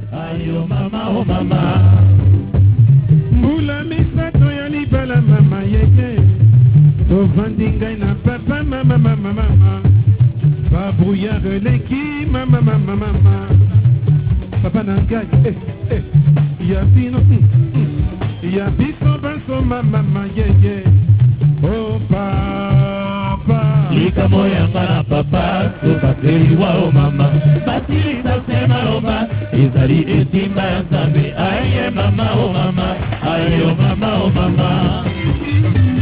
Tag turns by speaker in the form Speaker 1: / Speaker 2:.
Speaker 1: ayo mama oh mama
Speaker 2: mbula misato ya libala mama yeye tovandi ngai na papa mama mama mama babrouillard leki mama mama mama papa na ngai ya bino ya biso baso mama mama yeye oh papa
Speaker 1: likamo yanga na papa tobakeliwa o mama basilisa se maloba ezali etimba ya nzambe aye mama o mama ayo mama o mama